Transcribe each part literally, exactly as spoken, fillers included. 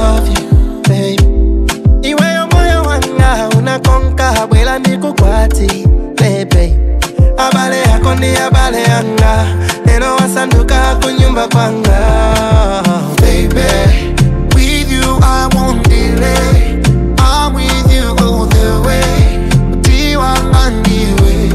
love you, baby. Iwe yo moyo wanga unakonka bwela nikukwati, baby. Abale yako ni abale yanga, lero wasanduka kunyumba kwanga, baby. With you I won't delay, I'm with you all the way. Tiwanga niwe,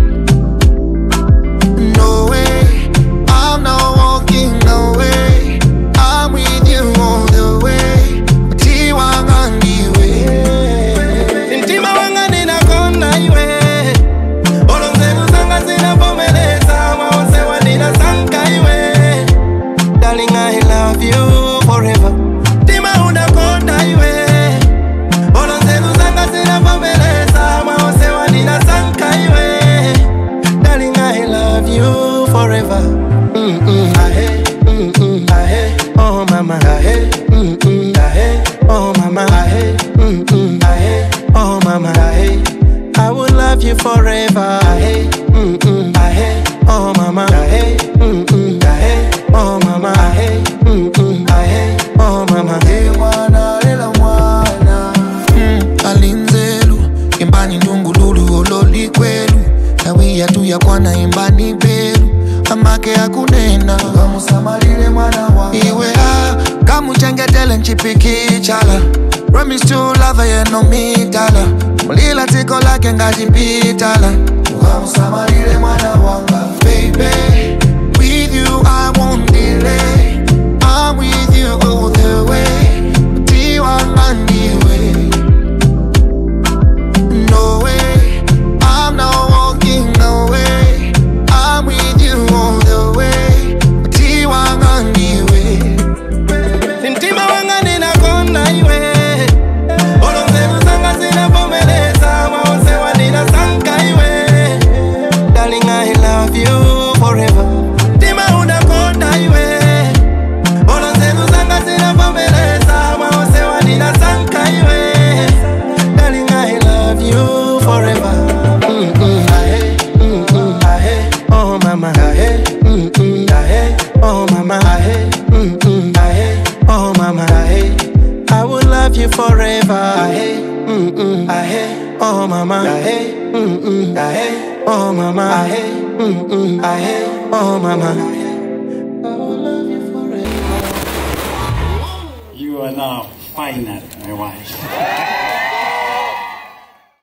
no way, I'm not walking away. I'm with you all the way. Tiwanga niwe, intima wanga nina kona iwe. Olonzenu zanga zina pomeleza, maose wanina sanka iwe. Darling, I love you forever. Tima una kona iwe. Olonzenu zanga zina pomeleza, maose wanina sanka iwe. Darling, I love you forever. Mm-mm, ahe, mm-mm, ahe, oh mama, ahe, mm-mm, ahe, oh mama, ahe, mm-mm, ahe, oh mama, ahe. I will love you forever, ahe, mm-mm, ahe, oh mama, ahe, mm-mm, ahe, oh mama, ahe, mm-mm, ahe, oh mama. hey mwana lela mwana, mm, alinzelu imbani ndungululu ololi kwelu, nawiya tuya kwana imbani belu, amake akunena kamusamalile mwana wanga. Iwe ha kamuchengetele nchipiki chala, promise to love you no mitala, mulila tiko lake ngajipitala, kamusamalile mwana wanga. Baby, with you I won't delay, I'm with you all the way. Tiwanga niwe, no way, I'm not walking away. I'm with you all the way. Tiwanga niwe, Intima wanga nina kona iwe. Olonzenu zanga zina pomeleza, maose wanina sanka iwe. Darling, I love you forever. Tima una kona iwe. Olonzenu zanga zina pomeleza, maose wanina sanka iwe. Darling, I love you forever. Mm-mm, ahe, mm-mm, ahe, oh mama, ahe, mm-mm, ahe, oh mama, ahe, mm-mm, ahe, oh mama, ahe. I will love you forever, ahe, mm-mm, ahe, oh mama, ahe, mm-mm, ahe, oh mama, ahe, mm-mm, ahe, oh mama. I will love you forever. You are now finally my wife.